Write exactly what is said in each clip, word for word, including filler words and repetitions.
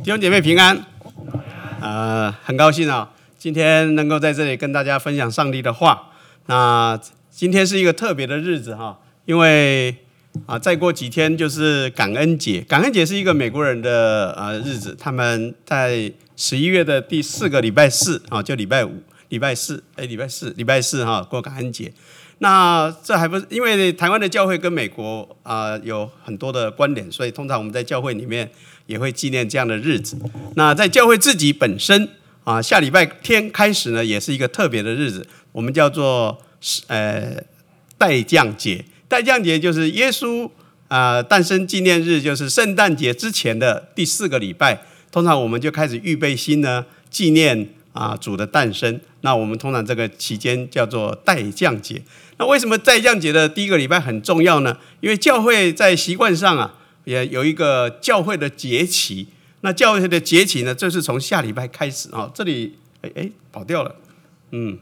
弟兄姐妹平安，呃，很高兴啊，今天能够在这里跟大家分享上帝的话。那今天是一个特别的日子哈，因为啊，再过几天就是感恩节。感恩节是一个美国人的呃日子，他们在十一月的第四个礼拜四啊，就礼拜五、礼拜四，哎，礼拜四、礼拜四哈过感恩节。那这还不是因为台湾的教会跟美国啊、呃、有很多的关联，所以通常我们在教会里面也会纪念这样的日子。那在教会自己本身啊，下礼拜天开始呢，也是一个特别的日子，我们叫做呃代降节。代降节就是耶稣啊、呃、诞生纪念日，就是圣诞节之前的第四个礼拜。通常我们就开始预备心呢，纪念啊主的诞生。那我们通常这个期间叫做代降节。那为什么代降节的第一个礼拜很重要呢？因为教会在习惯上啊，也有一个教会的节期。那教会的节期呢，这是从下礼拜开始啊。这里哎哎跑掉了，嗯，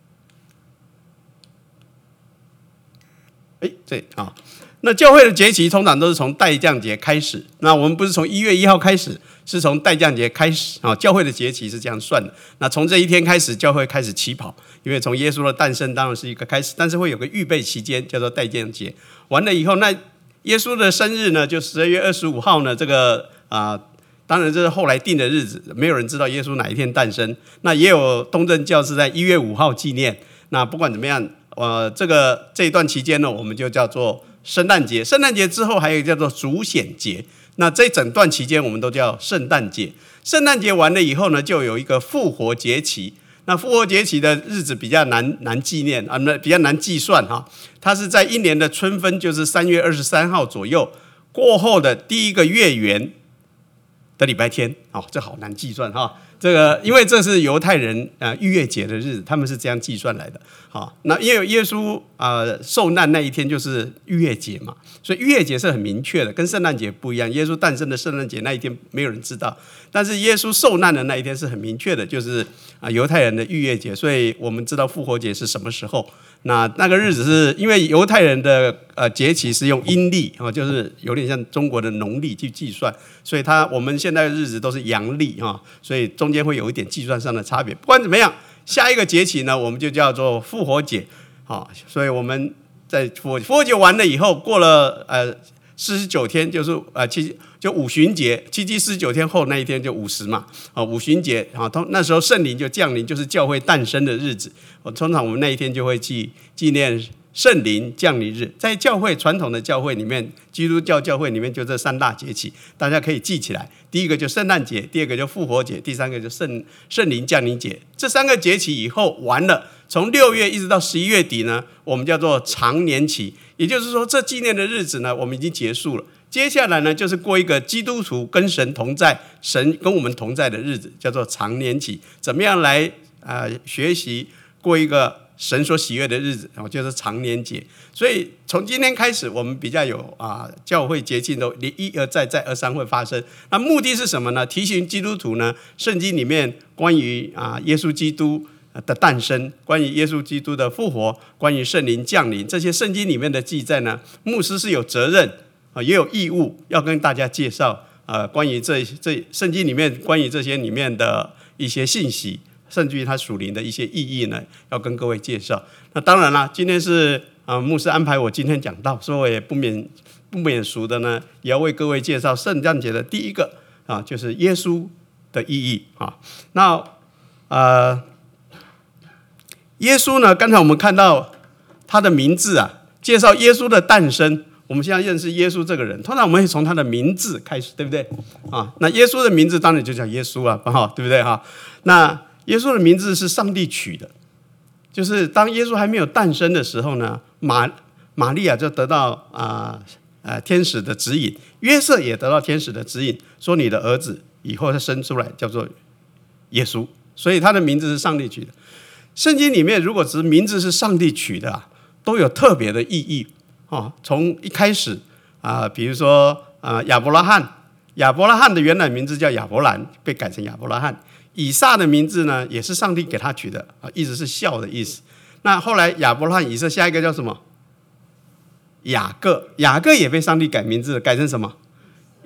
哎对啊。那教会的节期通常都是从代降节开始。那我们不是从一月一号开始，是从代降节开始啊。教会的节期是这样算的。那从这一天开始，教会开始起跑，因为从耶稣的诞生当然是一个开始，但是会有个预备期间，叫做代降节。完了以后，那耶稣的生日呢，就十二月二十五号呢，这个啊、呃，当然这是后来定的日子，没有人知道耶稣哪一天诞生。那也有东正教是在一月五号纪念。那不管怎么样，呃，这个这一段期间呢，我们就叫做圣诞节。圣诞节之后还有一个叫做主显节。那这整段期间我们都叫圣诞节。圣诞节完了以后呢，就有一个复活节期。那复活节期的日子比较难难纪念啊，比较难计算哈。它是在一年的春分，就是三月二十三号左右过后的第一个月圆的礼拜天。哦，这好难计算哈。这个因为这是犹太人呃逾越节的日子，他们是这样计算来的。好，那因为耶稣呃受难那一天就是逾越节嘛，所以逾越节是很明确的，跟圣诞节不一样。耶稣诞生的圣诞节那一天没有人知道，但是耶稣受难的那一天是很明确的，就是啊犹太人的逾越节，所以我们知道复活节是什么时候。那那个日子是因为犹太人的呃节期是用阴历啊，就是有点像中国的农历去计算，所以他我们现在的日子都是阳历啊，所以中间会有一点计算上的差别。不管怎么样，下一个节期呢，我们就叫做复活节啊，所以我们在复活复活节完了以后，过了呃四十九天，就是呃七就五旬节，七七四十九天后那一天就五十嘛，啊五旬节啊，通那时候圣灵就降临，就是教会诞生的日子。通常我们那一天就会纪纪念圣灵降临日。在教会传统的教会里面，基督教教会里面就这三大节期，大家可以记起来。第一个就圣诞节，第二个就复活节，第三个就圣圣灵降临节。这三个节期以后完了，从六月一直到十一月底呢，我们叫做常年期。也就是说，这纪念的日子呢，我们已经结束了。接下来呢，就是过一个基督徒跟神同在，神跟我们同在的日子，叫做常年期。怎么样来呃学习过一个神所喜悦的日子，然后就是常年节。所以从今天开始，我们比较有啊、呃、教会节庆都一而再再而三会发生。那目的是什么呢？提醒基督徒呢，圣经里面关于啊、呃、耶稣基督的诞生，关于耶稣基督的复活，关于圣灵降临，这些圣经里面的记载呢，牧师是有责任啊，也有义务要跟大家介绍呃关于这这圣经里面关于这些里面的一些信息。甚至于它属灵的一些意义呢，要跟各位介绍。那当然啦，今天是啊、呃、牧师安排我今天讲道，所以我也不免不免俗的呢，也要为各位介绍圣诞节的第一个啊，就是耶稣的意义啊。那呃，耶稣呢，刚才我们看到他的名字啊，介绍耶稣的诞生。我们现在认识耶稣这个人，通常我们会从他的名字开始，对不对啊？那耶稣的名字当然就叫耶稣了，哈，对不对哈？那耶稣的名字是上帝取的，就是当耶稣还没有诞生的时候呢，玛玛利亚就得到啊呃, 呃天使的指引，约瑟也得到天使的指引，说你的儿子以后他生出来叫做耶稣，所以他的名字是上帝取的。圣经里面如果只是名字是上帝取的、啊，都有特别的意义哦。从一开始啊、呃，比如说啊、呃、亚伯拉罕，亚伯拉罕的原来名字叫亚伯兰，被改成亚伯拉罕。以撒的名字呢，也是上帝给他取的啊，意思是笑的意思。那后来亚伯拉罕、以撒，下一个叫什么？雅各，雅各也被上帝改名字，改成什么？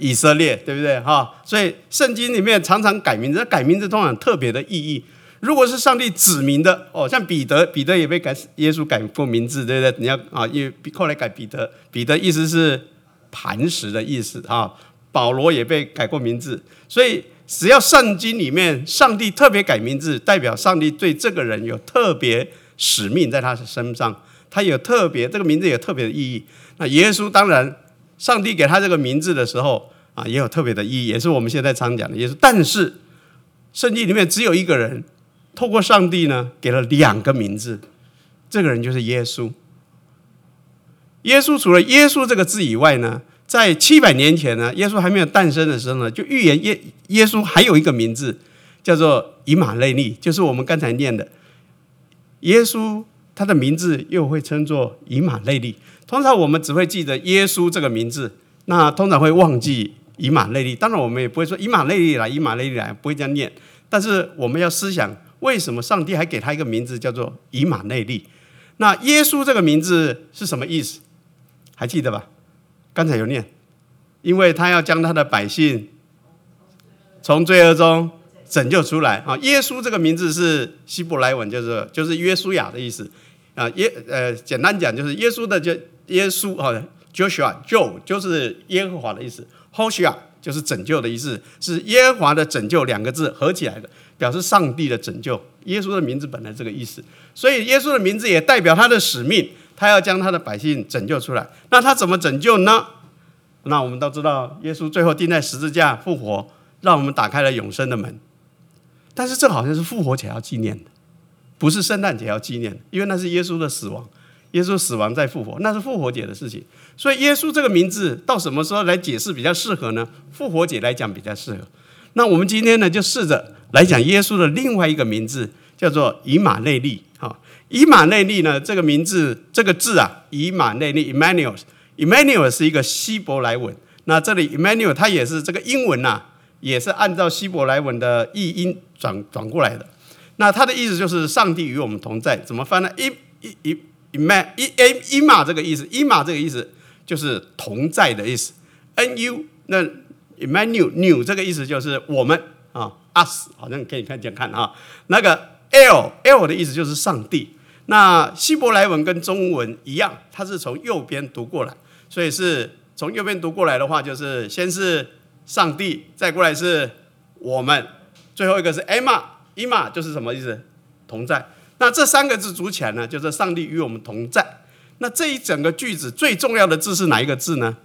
以色列，对不对哈？所以圣经里面常常改名字，改名字通常有特别的意义。如果是上帝指明的哦，像彼得，彼得也被改耶稣改过名字，对不对？你要啊，因为后来改彼得，彼得意思是磐石的意思啊。保罗也被改过名字，所以只要圣经里面上帝特别改名字，代表上帝对这个人有特别使命在他身上，他有特别这个名字有特别的意义。那耶稣当然，上帝给他这个名字的时候啊，也有特别的意义，也是我们现在常讲的耶稣。但是圣经里面只有一个人，透过上帝呢给了两个名字，这个人就是耶稣。耶稣除了耶稣这个字以外呢，在七百年前呢，耶稣还没有诞生的时候呢，就预言耶耶稣还有一个名字叫做以马内利，就是我们刚才念的耶稣，他的名字又会称作以马内利。通常我们只会记得耶稣这个名字，那通常会忘记以马内利。当然我们也不会说以马内利来，以马内利来，不会这样念。但是我们要思想，为什么上帝还给他一个名字叫做以马内利？那耶稣这个名字是什么意思？还记得吧？刚才有念，因为他要将他的百姓从罪恶中拯救出来啊。耶稣这个名字是希伯来文，就是就是约书亚的意思啊。耶呃，简单讲就是耶稣的就耶稣啊 ，Joshua Jo 就是耶和华的意思 ，Hoshea 就是拯救的意思，是耶和华的拯救两个字合起来的，表示上帝的拯救。耶稣的名字本来这个意思，所以耶稣的名字也代表他的使命。他要将他的百姓拯救出来，那他怎么拯救呢？那我们都知道，耶稣最后钉在十字架复活，让我们打开了永生的门。但是这好像是复活节要纪念的，不是圣诞节要纪念的，因为那是耶稣的死亡，耶稣死亡再复活，那是复活节的事情。所以耶稣这个名字到什么时候来解释比较适合呢？复活节来讲比较适合。那我们今天呢，就试着来讲耶稣的另外一个名字，叫做以马内利。以马内利呢，这个名字这个字啊，以马内利 Emmanuel Emmanuel 是一个希伯来文。那这里 Emmanuel 它也是这个英文啊，也是按照希伯来文的译音转转过来的。那它的意思就是上帝与我们同在。怎么翻呢？伊伊伊伊玛伊伊玛这个意思，伊玛这个意思就是同在的意思。N U 那 Emmanuel New 这个意思就是我们啊 ，us 好像可以看见看啊，那个 L L 的意思就是上帝。那希伯来文跟中文一样，它是从右边读过来，所以是从右边读过来的话，就是先是上帝，再过来是我们，最后一个是 Emma，Emma 就是什么意思？同在。那这三个字组起来呢，就是上帝与我们同在。那这一整个句子最重要的字是哪一个字呢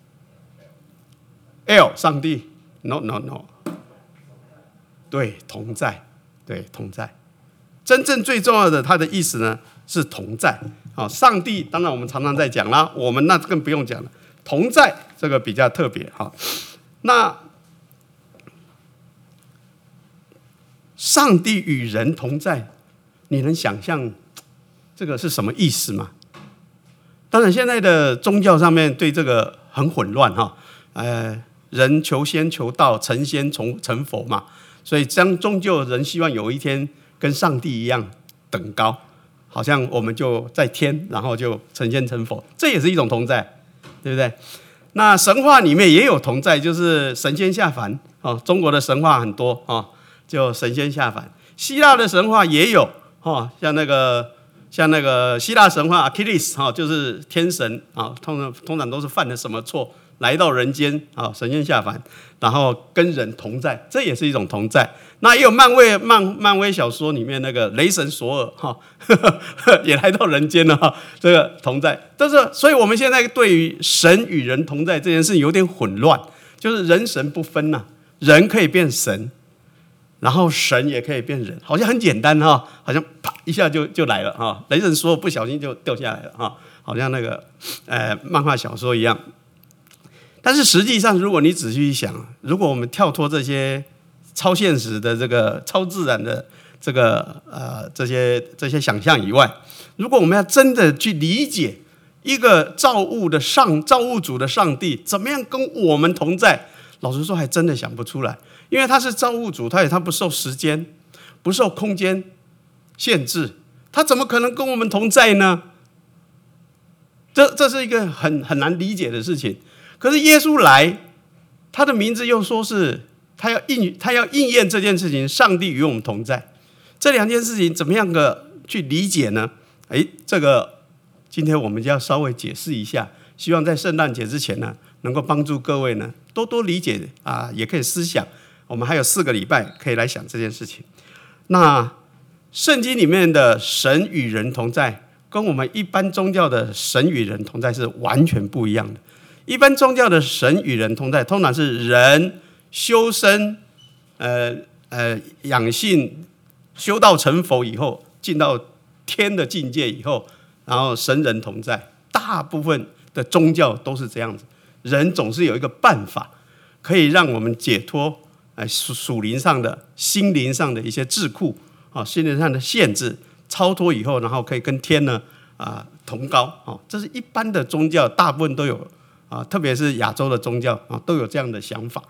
？L 上帝 ，No No No， 对，同在，对，同在。真正最重要的，它的意思呢是同在。好，上帝当然我们常常在讲啦，我们那更不用讲了。同在这个比较特别哈。那上帝与人同在，你能想象这个是什么意思吗？当然，现在的宗教上面对这个很混乱哈。呃，人求仙求道，成仙成佛嘛，所以将终究人希望有一天跟上帝一样等高，好像我们就在天，然后就成仙成佛，这也是一种同在，对不对？那神话里面也有同在，就是神仙下凡哦。中国的神话很多哦，就神仙下凡。希腊的神话也有哦，像那个像那个希腊神话 Achilles 哈，就是天神啊，通常通常都是犯了什么错，来到人间啊，神仙下凡，然后跟人同在，这也是一种同在。那也有漫威漫漫威小说里面那个雷神索尔哈，也来到人间了哈，这个同在。但是，所以我们现在对于神与人同在这件事有点混乱，就是人神不分呐、啊，人可以变神，然后神也可以变人，好像很简单哈，好像啪一下就就来了哈，雷神索尔不小心就掉下来了哈，好像那个呃漫画小说一样。但是实际上，如果你仔细一想，如果我们跳脱这些超现实的这个超自然的这个呃这些这些想象以外，如果我们要真的去理解一个造物的上造物主的上帝怎么样跟我们同在，老实说还真的想不出来，因为他是造物主，他也他不受时间、不受空间限制，他怎么可能跟我们同在呢？这这是一个很很难理解的事情。可是耶稣来， 他的名字又说是他要应他要应验这件事情，上帝与我们同在。这两件事情怎么样的去理解呢？哎，这个今天我们就要稍微解释一下，希望在圣诞节之前呢，能够帮助各位呢多多理解啊，也可以思想。我们还有四个礼拜可以来想这件事情。那圣经里面的神与人同在，跟我们一般宗教的神与人同在是完全不一样的。一般宗教的神与人同在，通常是人修身、呃呃养性、修道成佛以后，进到天的境界以后，然后神人同在。大部分的宗教都是这样子，人总是有一个办法，可以让我们解脱呃属灵上的、心灵上的一些桎梏啊，心灵上的限制，超脱以后，然后可以跟天呢啊同高啊。这是一般的宗教，大部分都有啊，特别是亚洲的宗教啊，都有这样的想法。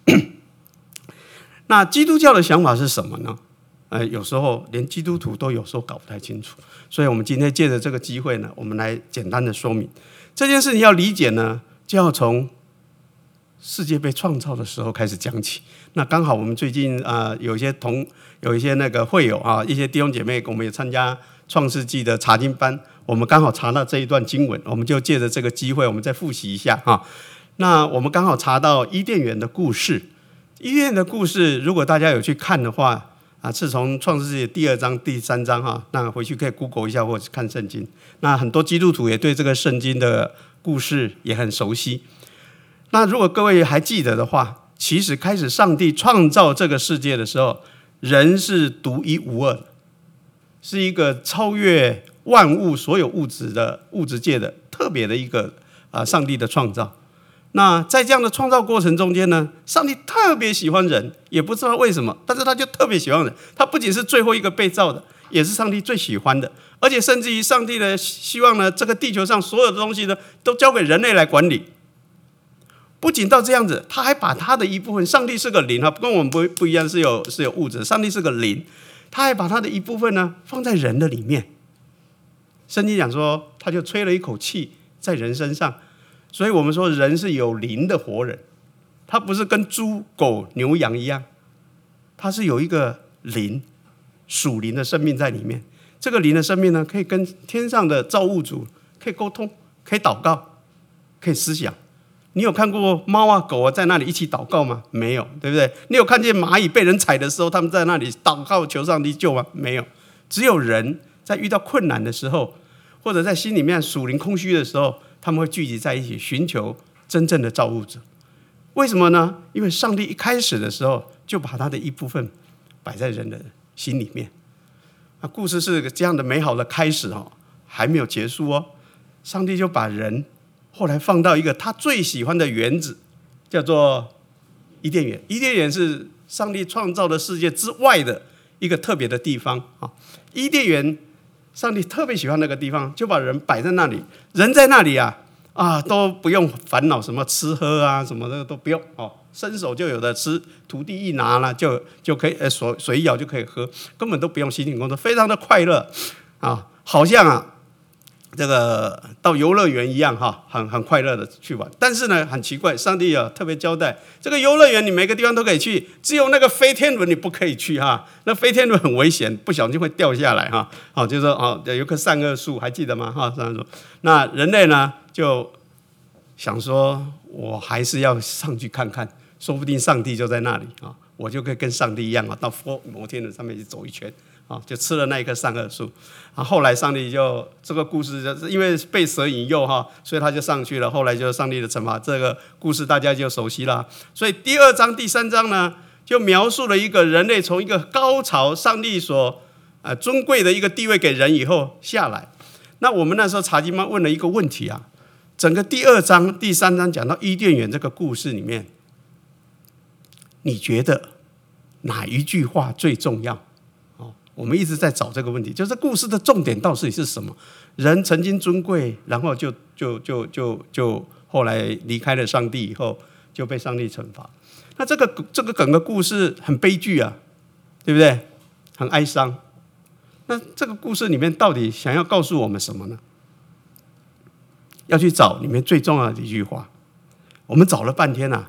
那基督教的想法是什么呢？呃，有时候连基督徒都有时候搞不太清楚，所以我们今天借着这个机会呢，我们来简单的说明这件事情。要理解呢，就要从世界被创造的时候开始讲起。那刚好我们最近啊、呃，有一些同有一些那个会友啊，一些弟兄姐妹，我们也参加创世纪的查经班，我们刚好查到这一段经文，我们就借着这个机会，我们再复习一下哈。那我们刚好查到伊甸园的故事，伊甸园的故事，如果大家有去看的话啊，是从创世纪第二章、第三章哈，那回去可以 Google 一下或者看圣经。那很多基督徒也对这个圣经的故事也很熟悉。那如果各位还记得的话，其实开始上帝创造这个世界的时候，人是独一无二的，是一个超越万物所有物质的物质界的特别的一个啊，上帝的创造。那在这样的创造过程中间呢，上帝特别喜欢人，也不知道为什么，但是他就特别喜欢人。他不仅是最后一个被造的，也是上帝最喜欢的，而且甚至于上帝呢，希望呢，这个地球上所有的东西呢，都交给人类来管理。不仅到这样子，他还把他的一部分，上帝是个灵啊，跟我们不不一样，是有是有物质，上帝是个灵，他还把他的一部分呢放在人的里面。圣经讲说，他就吹了一口气在人身上。所以我们说人是有灵的活人，他不是跟猪狗牛羊一样，他是有一个灵属灵的生命在里面。这个灵的生命呢，可以跟天上的造物主可以沟通，可以祷告，可以思想。你有看过猫啊狗啊在那里一起祷告吗？没有，对不对？你有看见蚂蚁被人踩的时候，他们在那里祷告求上帝救吗？没有。只有人在遇到困难的时候，或者在心里面属灵空虚的时候，他们会聚集在一起，寻求真正的造物者。为什么呢？因为上帝一开始的时候就把他的一部分摆在人的心里面。那故事是这样的美好的开始哦，还没有结束哦。上帝就把人后来放到一个他最喜欢的园子，叫做伊甸园。伊甸园是上帝创造的世界之外的一个特别的地方啊。伊甸园，上帝特别喜欢那个地方，就把人摆在那里。人在那里啊，啊都不用烦恼什么吃喝啊，什么的都不用哦，伸手就有的吃，土地一拿了就就可以，呃水水一舀就可以喝，根本都不用辛勤工作，非常的快乐啊，好像啊这个到游乐园一样哈，很很快乐的去玩。但是呢，很奇怪，上帝啊特别交代，这个游乐园你每个地方都可以去，只有那个飞天轮你不可以去哈。那飞天轮很危险，不小心会掉下来哈。好，就是说哦，有棵善恶树，还记得吗？哈，善恶树。那人类呢就想说，我还是要上去看看，说不定上帝就在那里啊，我就可以跟上帝一样啊，到摩天轮上面去走一圈。啊，就吃了那一棵善恶树，啊，后来上帝就这个故事，就是因为被蛇引诱哈，所以他就上去了。后来就是上帝的惩罚，这个故事大家就熟悉了。所以第二章、第三章呢，就描述了一个人类从一个高潮，上帝所呃尊贵的一个地位给人以后下来。那我们那时候查经班问了一个问题啊，整个第二章、第三章讲到伊甸园这个故事里面，你觉得哪一句话最重要？我们一直在找这个问题，就是故事的重点到底是什么？人曾经尊贵，然后就就就就就后来离开了上帝以后，就被上帝惩罚。那这个这个整个故事很悲剧啊，对不对？很哀伤。那这个故事里面到底想要告诉我们什么呢？要去找里面最重要的一句话。我们找了半天啊，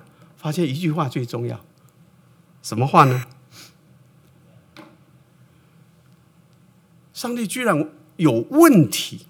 发现一句话最重要，什么话呢？上帝居然有问题，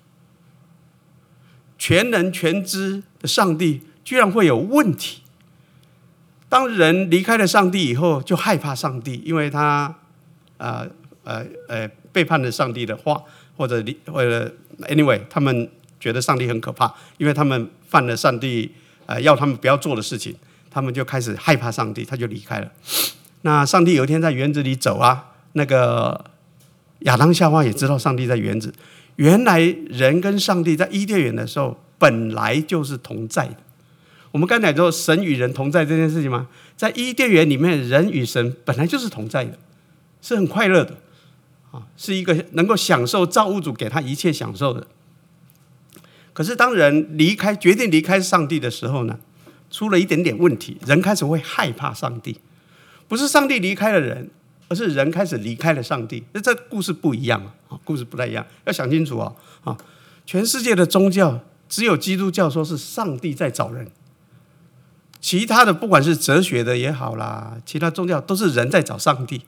全能全知的上帝居然会有问题。当人离开了上帝以后，就害怕上帝，因为他呃呃呃背叛了上帝的话，或者或者 anyway， 他们觉得上帝很可怕，因为他们犯了上帝呃要他们不要做的事情，他们就开始害怕上帝，他就离开了。那上帝有一天在园子里走啊，那个亚当夏娃也知道上帝在园子。原来人跟上帝在伊甸园的时候本来就是同在的。我们刚才说神与人同在这件事情吗？在伊甸园里面，人与神本来就是同在的，是很快乐的啊，是一个能够享受造物主给他一切享受的。可是当人离开，决定离开上帝的时候呢，出了一点点问题，人开始会害怕上帝。不是上帝离开了人，而是人开始离开了上帝。这故事不一样啊，故事不太一样，要想清楚啊！啊，全世界的宗教只有基督教说是上帝在找人，其他的不管是哲学的也好啦，其他宗教都是人在找上帝。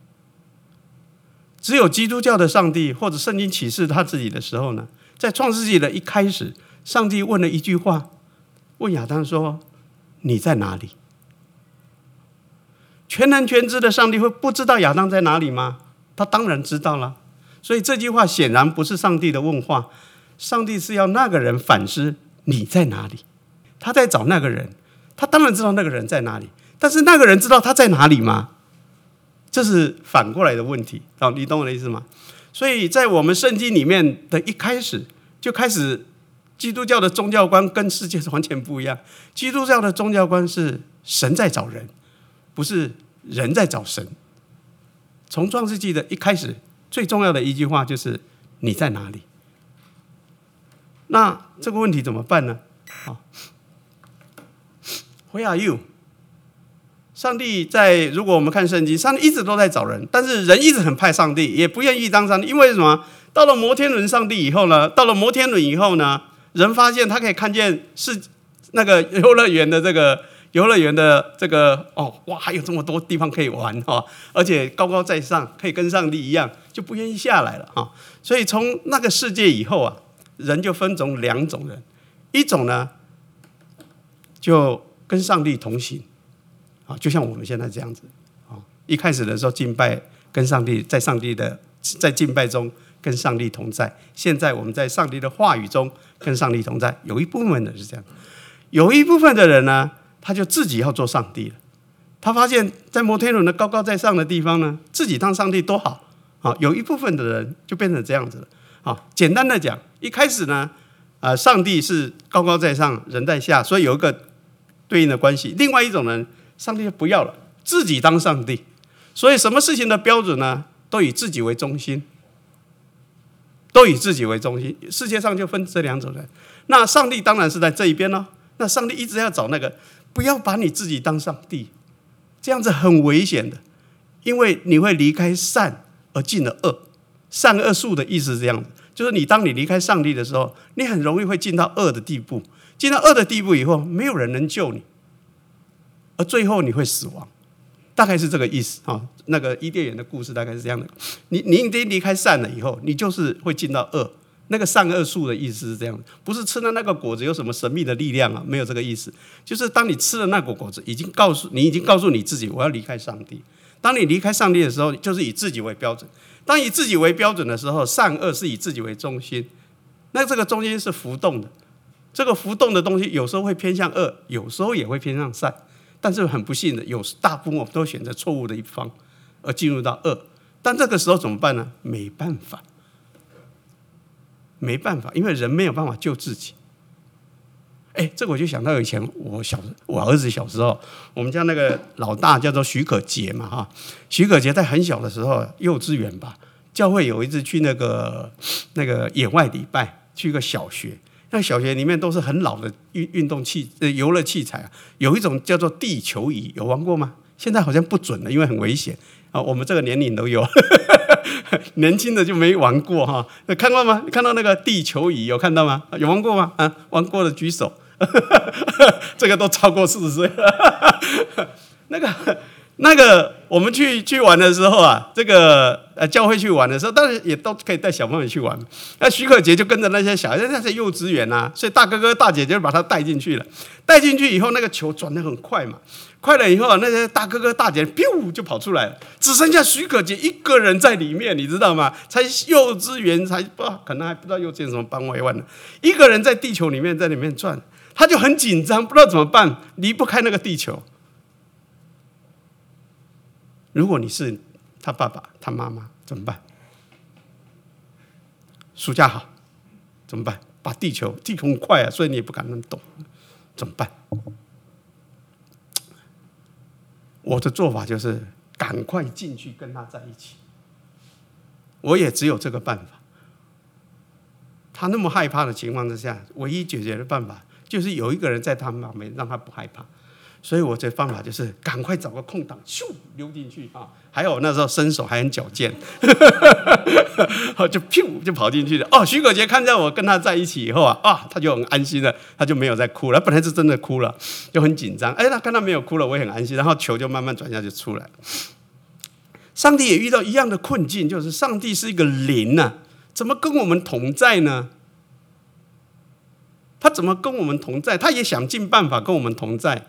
只有基督教的上帝或者圣经启示他自己的时候呢，在创世纪的一开始，上帝问了一句话，问亚当说：“你在哪里？”全能全知的上帝会不知道亚当在哪里吗？他当然知道了。所以这句话显然不是上帝的问话，上帝是要那个人反思你在哪里。他在找那个人，他当然知道那个人在哪里，但是那个人知道他在哪里吗？这是反过来的问题，你懂我的意思吗？所以在我们圣经里面的一开始就开始，基督教的宗教观跟世界是完全不一样。基督教的宗教观是神在找人，不是人在找神。从创世纪的一开始，最重要的一句话就是你在哪里？那这个问题怎么办呢？好 Where are you？ 上帝在，如果我们看圣经，上帝一直都在找人，但是人一直很怕上帝，也不愿意当上帝。因为什么？到了摩天轮上帝以后呢？到了摩天轮以后呢？人发现他可以看见是那个游乐园的这个游乐园的这个哦，哇，还有这么多地方可以玩哈，而且高高在上，可以跟上帝一样，就不愿意下来了哈。所以从那个世界以后啊，人就分成两种人，一种呢就跟上帝同行啊，就像我们现在这样子啊。一开始的时候敬拜跟上帝，在上帝的在敬拜中跟上帝同在，现在我们在上帝的话语中跟上帝同在。有一部分的是这样，有一部分的人呢，他就自己要做上帝了。他发现，在摩天轮的高高在上的地方呢，自己当上帝多好啊！有一部分的人就变成这样子了啊。简单的讲，一开始呢，呃，上帝是高高在上，人在下，所以有一个对应的关系。另外一种人，上帝就不要了，自己当上帝。所以什么事情的标准呢，都以自己为中心，都以自己为中心。世界上就分这两种人。那上帝当然是在这一边咯。那上帝一直要找那个，不要把你自己当上帝，这样子很危险的，因为你会离开善而进了恶。善恶树的意思是这样子，就是你当你离开上帝的时候，你很容易会进到恶的地步。进到恶的地步以后，没有人能救你，而最后你会死亡。大概是这个意思啊。那个伊甸园的故事大概是这样的。你你已经离开善了以后，你就是会进到恶。那个善恶树的意思是这样的，不是吃了那个果子有什么神秘的力量啊，没有这个意思。就是当你吃了那个果子，已经告诉你已经告诉你自己，我要离开上帝。当你离开上帝的时候，就是以自己为标准。当以自己为标准的时候，善恶是以自己为中心。那这个中心是浮动的，这个浮动的东西有时候会偏向恶，有时候也会偏向善。但是很不幸的，有大部分我们都选择错误的一方，而进入到恶。但这个时候怎么办呢？没办法。没办法，因为人没有办法救自己。哎，这个我就想到以前我小我儿子小时候，我们家那个老大叫做许可杰嘛哈，许可杰在很小的时候，幼稚园吧，教会有一次去那个那个野外礼拜，去一个小学，那小学里面都是很老的运运动器呃游乐器材啊，有一种叫做地球仪，有玩过吗？现在好像不准了，因为很危险啊。我们这个年龄都有。年轻的就没玩过哈，看过吗？看到那个地球仪有看到吗？有玩过吗？啊，玩过的举手。 这个都超过四十岁了。那个那个，我们去去玩的时候啊，这个呃教会去玩的时候，当然也都可以带小朋友去玩。那许可杰就跟着那些小孩，那是幼稚园啊，所以大哥哥大姐姐就把他带进去了。带进去以后，那个球转得很快嘛，快了以后，那些大哥哥大姐咻就跑出来了，只剩下许可杰一个人在里面，你知道吗？才幼稚园，才不可能还不知道幼稚园什么班委万呢，一个人在地球里面在里面转，他就很紧张，不知道怎么办，离不开那个地球。如果你是他爸爸、他妈妈怎么办？暑假好怎么办？把地球，地球很快啊，所以你也不敢那么动，怎么办？我的做法就是赶快进去跟他在一起。我也只有这个办法。他那么害怕的情况之下，唯一解决的办法就是有一个人在他旁边，让他不害怕。所以我这方法就是赶快找个空档，咻溜进去啊！还有那时候身手还很矫健，就咻就跑进去了。哦，许可杰看到我跟他在一起以后啊，啊，他就很安心了，他就没有再哭了。他本来是真的哭了，就很紧张。哎，他看到没有哭了，我也很安心。然后球就慢慢转下就出来了。上帝也遇到一样的困境，就是上帝是一个灵啊，怎么跟我们同在呢？他怎么跟我们同在？他也想尽办法跟我们同在。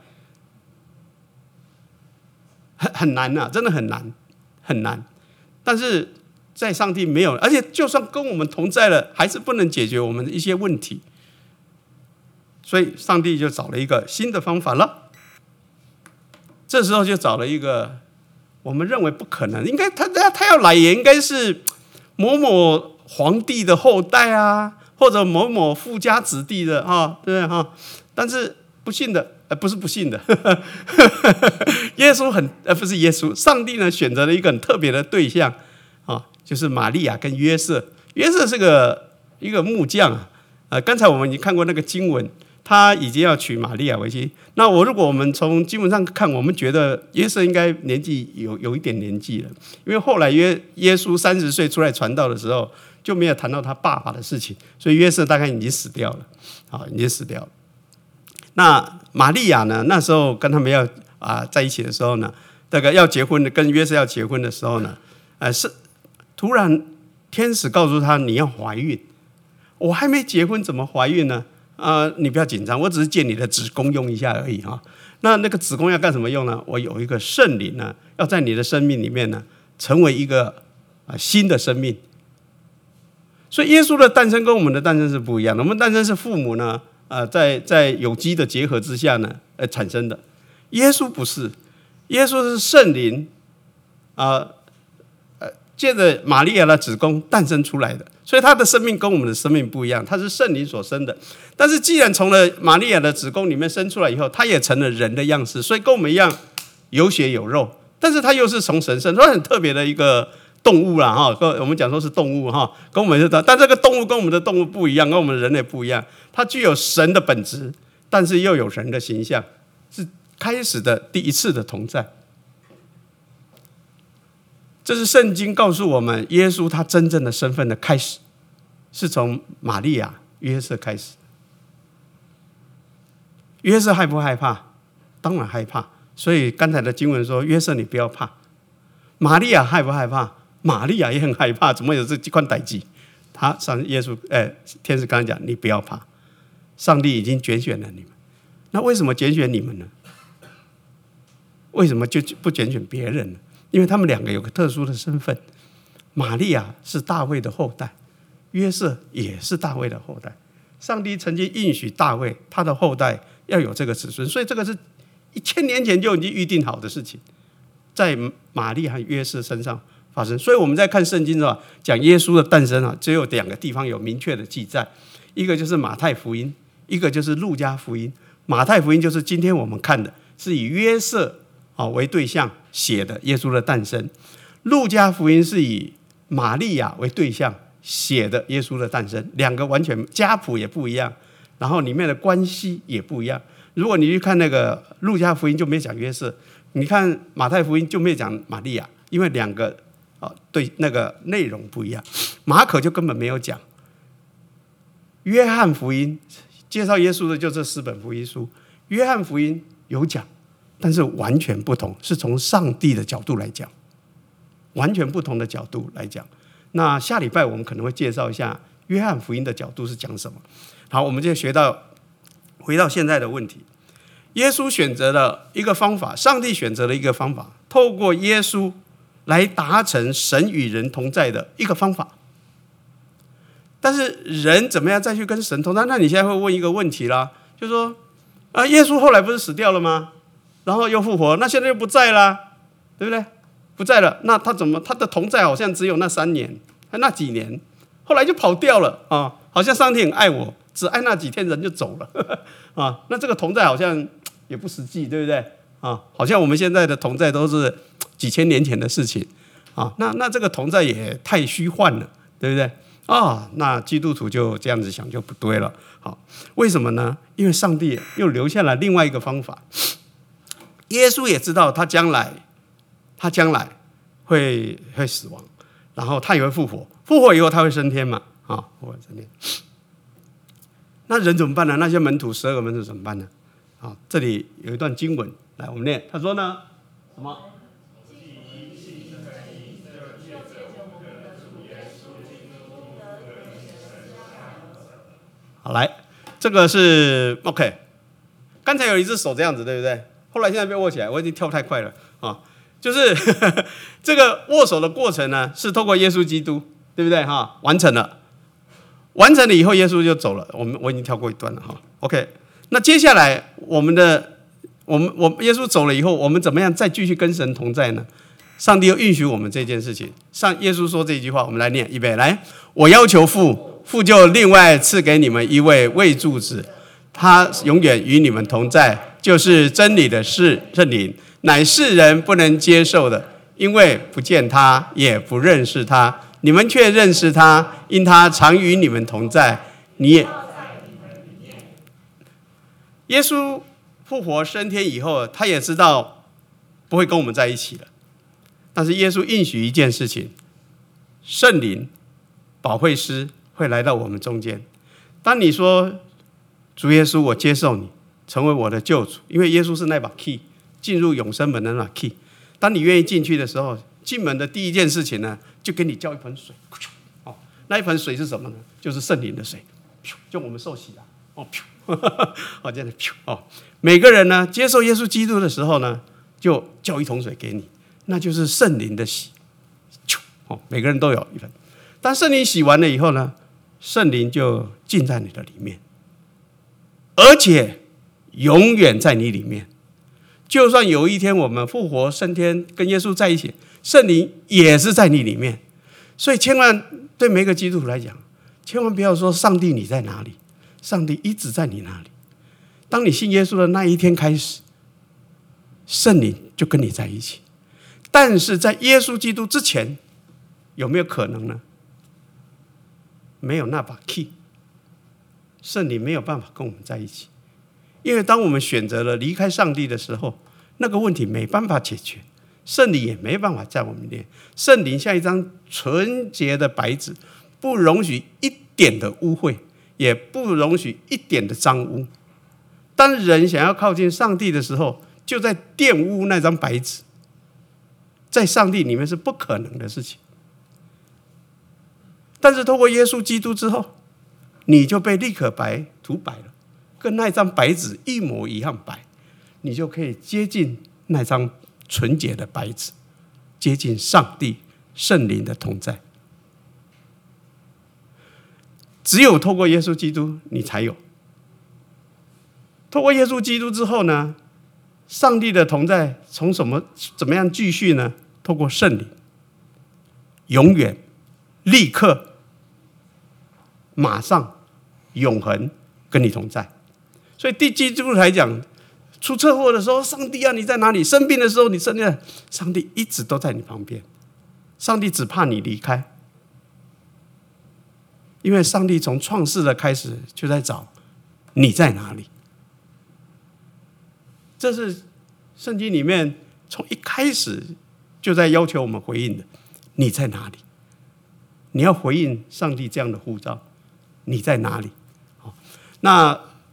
很难啊，真的很难，很难。但是在上帝没有，而且就算跟我们同在了，还是不能解决我们的一些问题。所以上帝就找了一个新的方法了。这时候就找了一个我们认为不可能，应该他他要来也应该是某某皇帝的后代啊，或者某某富家子弟的啊，对不对哈？但是不信的。呃，不是不信的，耶稣很呃不是耶稣，上帝呢选择了一个很特别的对象啊，就是玛利亚跟约瑟。约瑟是个一个木匠啊，呃，刚才我们已经看过那个经文，他已经要娶玛利亚为妻。那我如果我们从经文上看，我们觉得约瑟应该年纪有有一点年纪了，因为后来约耶稣三十岁出来传道的时候，就没有谈到他爸爸的事情，所以约瑟大概已经死掉了，啊，已经死掉了。那玛利亚呢？那时候跟他们要啊在一起的时候呢，这个要结婚的，跟约瑟要结婚的时候呢，呃，是突然天使告诉他你要怀孕，我还没结婚怎么怀孕呢？啊、呃，你不要紧张，我只是借你的子宫用一下而已哈。那那个子宫要干什么用呢？我有一个圣灵呢，要在你的生命里面呢，成为一个啊、呃、新的生命。所以耶稣的诞生跟我们的诞生是不一样的，我们诞生是父母呢。呃，在在有机的结合之下呢，呃产生的。耶稣不是，耶稣是圣灵啊，呃，借着玛利亚的子宫诞生出来的，所以他的生命跟我们的生命不一样，他是圣灵所生的。但是既然从了玛利亚的子宫里面生出来以后，他也成了人的样式，所以跟我们一样有血有肉，但是他又是从神生，所以很特别的一个。动物啦哈，我们讲说是动物哈，跟我们是，但这个动物跟我们的动物不一样，跟我们的人类不一样，它具有神的本质，但是又有人的形象，是开始的第一次的同在。这是圣经告诉我们，耶稣他真正的身份的开始，是从玛利亚、约瑟开始。约瑟害不害怕？当然害怕。所以刚才的经文说，约瑟你不要怕。玛利亚害不害怕？玛利亚也很害怕，怎么有这款代志？他上耶稣，哎，天使刚才讲，你不要怕，上帝已经拣选了你们。那为什么拣选你们呢？为什么就不拣选别人呢？因为他们两个有个特殊的身份，玛利亚是大卫的后代，约瑟也是大卫的后代。上帝曾经应许大卫，他的后代要有这个子孙，所以这个是一千年前就已经预定好的事情，在玛利亚和约瑟身上发生。所以我们在看圣经的话，讲耶稣的诞生啊，只有两个地方有明确的记载，一个就是马太福音，一个就是路加福音。马太福音就是今天我们看的，是以约瑟为对象写的耶稣的诞生。路加福音是以玛利亚为对象写的耶稣的诞生，两个完全家谱也不一样，然后里面的关系也不一样。如果你去看那个路加福音就没讲约瑟，你看马太福音就没讲玛利亚，因为两个对那个内容不一样。马可就根本没有讲。约翰福音介绍耶稣的就这四本福音书。约翰福音有讲，但是完全不同，是从上帝的角度来讲，完全不同的角度来讲。那下礼拜我们可能会介绍一下约翰福音的角度是讲什么。好，我们就学到回到现在的问题，耶稣选择了一个方法，上帝选择了一个方法，透过耶稣来达成神与人同在的一个方法。但是人怎么样再去跟神同在？那你现在会问一个问题啦，就是说啊，耶稣后来不是死掉了吗？然后又复活，那现在又不在啦，对不对？不在了，那他怎么他的同在好像只有那三年，那几年，后来就跑掉了啊？好像上帝很爱我，只爱那几天，人就走了呵呵啊。那这个同在好像也不实际，对不对啊？好像我们现在的同在都是几千年前的事情啊。那那这个同在也太虚幻了，对不对啊？那基督徒就这样子想就不对了。好，为什么呢？因为上帝又留下了另外一个方法。耶稣也知道他将来，他将来会会死亡，然后他也会复活，复活以后他会升天嘛？啊，复活升天。那人怎么办呢？那些门徒，十二个门徒怎么办呢？啊，这里有一段经文，来我们念。他说呢，什么？好，来，这个是 OK。刚才有一只手这样子，对不对？后来现在被握起来，我已经跳太快了啊！就是呵呵这个握手的过程呢，是透过耶稣基督，对不对哈？完成了，完成了以后，耶稣就走了。我们我已经跳过一段了哈。OK， 那接下来我们的我们我耶稣走了以后，我们怎么样再继续跟神同在呢？上帝又允许我们这件事情。上耶稣说这一句话，我们来念，预备来，我要求父，父就另外赐给你们一位慰助子，他永远与你们同在。就是真理的是圣灵，乃世人不能接受的，因为不见他，也不认识他。你们却认识他，因他常与你们同在。你也，耶稣复活升天以后，他也知道不会跟我们在一起了。但是耶稣应许一件事情：圣灵、保惠师会来到我们中间。当你说主耶稣，我接受你，成为我的救主，因为耶稣是那把 key， 进入永生门的那把 key。当你愿意进去的时候，进门的第一件事情呢，就给你浇一盆水。哦，那一盆水是什么呢？就是圣灵的水，就我们受洗了。哦，哦，这样的哦，每个人呢接受耶稣基督的时候呢，就浇一桶水给你，那就是圣灵的洗。哦，每个人都有一盆。当圣灵洗完了以后呢，圣灵就进在你的里面，而且永远在你里面。就算有一天我们复活升天跟耶稣在一起，圣灵也是在你里面。所以千万对每个基督徒来讲，千万不要说上帝你在哪里，上帝一直在你那里。当你信耶稣的那一天开始，圣灵就跟你在一起。但是在耶稣基督之前，有没有可能呢？没有那把 key， 圣灵没有办法跟我们在一起。因为当我们选择了离开上帝的时候，那个问题没办法解决，圣灵也没办法在我们里面。圣灵像一张纯洁的白纸，不容许一点的污秽，也不容许一点的脏污。当人想要靠近上帝的时候，就在玷污那张白纸，在上帝里面是不可能的事情。但是透过耶稣基督之后，你就被立可白涂白了，跟那张白纸一模一样白，你就可以接近那张纯洁的白纸，接近上帝圣灵的同在。只有透过耶稣基督，你才有。透过耶稣基督之后呢，上帝的同在从什么怎么样继续呢？透过圣灵，永远、立刻、马上、永恒跟你同在。所以对基督徒来讲，出车祸的时候，上帝啊，你在哪里？生病的时候，你生病，上帝一直都在你旁边。上帝只怕你离开，因为上帝从创世的开始就在找你在哪里。这是圣经里面从一开始就在要求我们回应的：你在哪里？你要回应上帝这样的呼召，你在哪里？那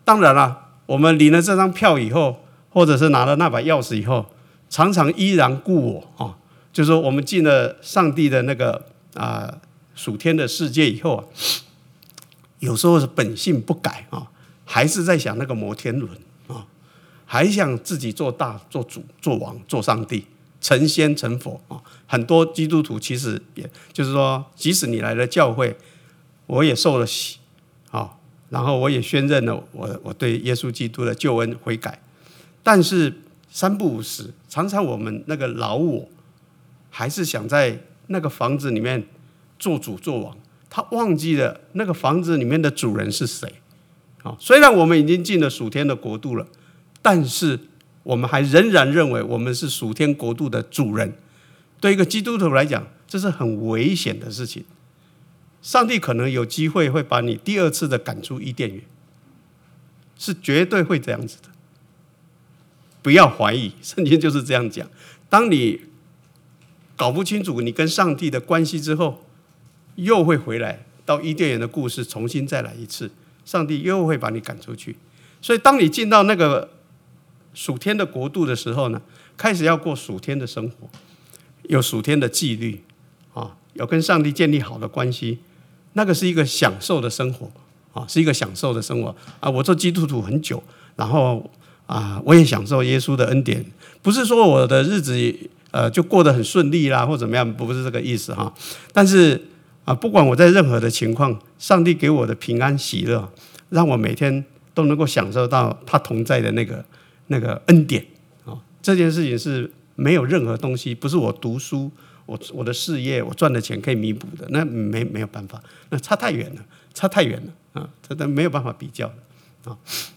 当然了，我们领了这张票以后，或者是拿了那把钥匙以后，常常依然故我啊，就是说我们进了上帝的那个啊属天的世界以后啊，有时候是本性不改啊，还是在想那个摩天轮啊，还想自己做大、做主、做王、做上帝、成仙成佛啊。很多基督徒其实也就是说，即使你来了教会，我也受了洗啊，然后我也宣认了我我对耶稣基督的救恩悔改，但是三不五时，常常我们那个老我还是想在那个房子里面做主做王，他忘记了那个房子里面的主人是谁。虽然我们已经进了属天的国度了，但是我们还仍然认为我们是属天国度的主人。对一个基督徒来讲，这是很危险的事情。上帝可能有机会会把你第二次的赶出伊甸园，是绝对会这样子的。不要怀疑，圣经就是这样讲。当你搞不清楚你跟上帝的关系之后，又会回来到伊甸园的故事，重新再来一次，上帝又会把你赶出去。所以当你进到那个属天的国度的时候呢，开始要过属天的生活，有属天的纪律啊，有跟上帝建立好的关系，那个是一个享受的生活啊，是一个享受的生活啊。我做基督徒很久，然后啊，我也享受耶稣的恩典，不是说我的日子呃就过得很顺利啦，或怎么样，不是这个意思哈。但是啊，不管我在任何的情况，上帝给我的平安喜乐，让我每天都能够享受到他同在的那个那个恩典啊。这件事情是没有任何东西，不是我读书、我我的事业、我赚的钱可以弥补的，那没没有办法，那差太远了，差太远了啊，这都没有办法比较的啊。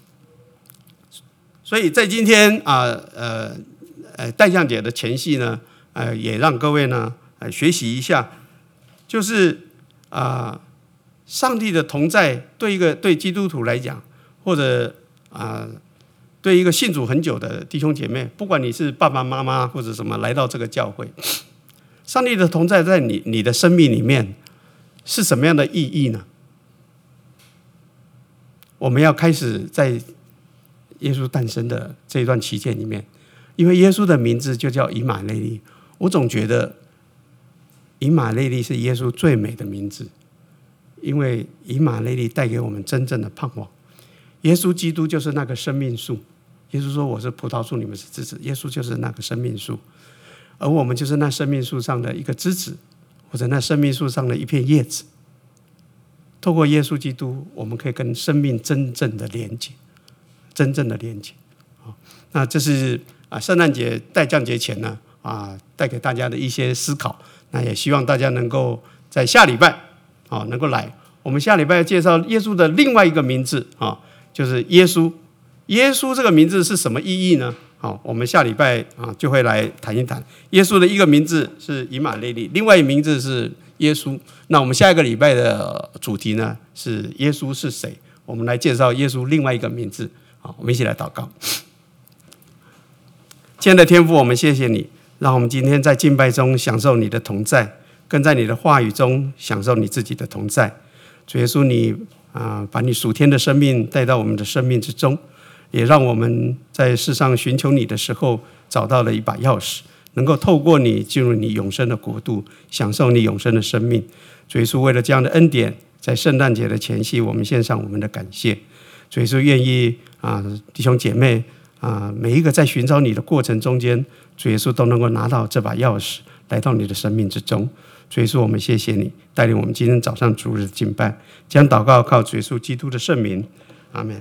所以在今天啊，呃呃，代降节的前夕呢，呃，也让各位呢，呃，学习一下，就是啊、呃，上帝的同在对一个对基督徒来讲，或者啊。呃对一个信主很久的弟兄姐妹，不管你是爸爸妈妈或者什么来到这个教会，上帝的同在在你你的生命里面是什么样的意义呢？我们要开始在耶稣诞生的这一段期间里面，因为耶稣的名字就叫以马内利，我总觉得以马内利是耶稣最美的名字，因为以马内利带给我们真正的盼望。耶稣基督就是那个生命树，耶稣说我是葡萄树，你们是枝子，耶稣就是那个生命树，而我们就是那生命树上的一个枝子，或者那生命树上的一片叶子。透过耶稣基督，我们可以跟生命真正的连接，真正的连接。那这是啊，圣诞节代降节前呢啊，带给大家的一些思考。那也希望大家能够在下礼拜啊能够来。我们下礼拜介绍耶稣的另外一个名字啊。就是耶稣，耶稣这个名字是什么意义呢？好，我们下礼拜啊就会来谈一谈。耶稣的一个名字是以马内利，另外一个名字是耶稣。那我们下一个礼拜的主题呢是耶稣是谁？我们来介绍耶稣另外一个名字。好，我们一起来祷告。亲爱的天父，我们谢谢你，让我们今天在敬拜中享受你的同在，更在你的话语中享受你自己的同在。主耶稣，你啊，把你属天的生命带到我们的生命之中，也让我们在世上寻求你的时候找到了一把钥匙，能够透过你进入你永生的国度，享受你永生的生命。主耶稣，为了这样的恩典，在圣诞节的前夕，我们献上我们的感谢。主耶稣，愿意啊，弟兄姐妹啊，每一个在寻找你的过程中间，主耶稣都能够拿到这把钥匙，来到你的生命之中。主耶稣，我们谢谢你带领我们今天早上主日的敬拜，将祷告靠主耶稣基督的圣名，阿们。